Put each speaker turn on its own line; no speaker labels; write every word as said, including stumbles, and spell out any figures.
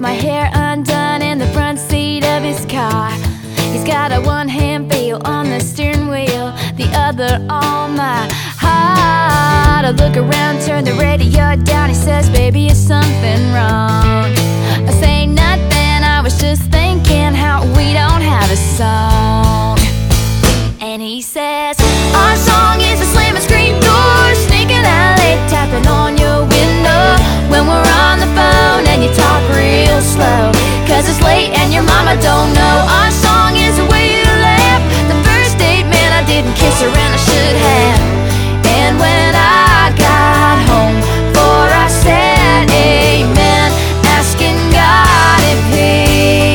my hair undone in the front seat of his car. He's got a one-hand feel on the steering wheel, the other on my heart. I look around, turn the radio down. He says, baby, is something wrong? I say nothing, I was just thinking how we don't have a song. And he says, our song is a slam and scream door, sneaking alley, tapping on your window when we're on the phone and you talk real slow, cause it's late and your mama don't know. Our song is the way you laugh. The first date, man, I didn't kiss her and I should have. And when I